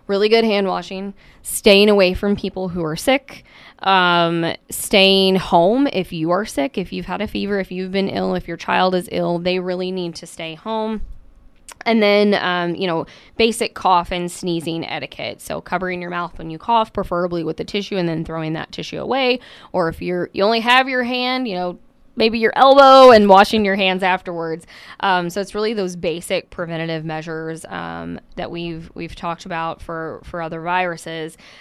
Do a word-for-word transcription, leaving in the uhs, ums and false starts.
really good hand washing, staying away from people who are sick, um, staying home if you are sick, if you've had a fever, if you've been ill, if your child is ill, they really need to stay home. And then, um, you know, basic cough and sneezing etiquette. So covering your mouth when you cough, preferably with the tissue, and then throwing that tissue away. Or if you're you only have your hand, you know, maybe your elbow, and washing your hands afterwards. Um, so it's really those basic preventative measures um, that we've we've talked about for, for other viruses.